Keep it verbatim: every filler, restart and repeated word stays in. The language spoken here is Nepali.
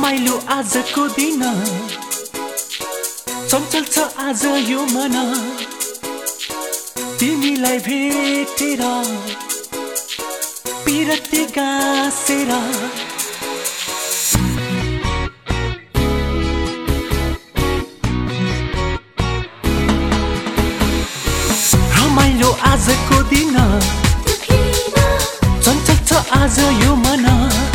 रमाइलो आजको दिन चञ्चल छ आज यो मन तिमीलाई भेटेर पिरती गाँसेर रमाइलो आजको दिन चञ्चल छ आज यो मन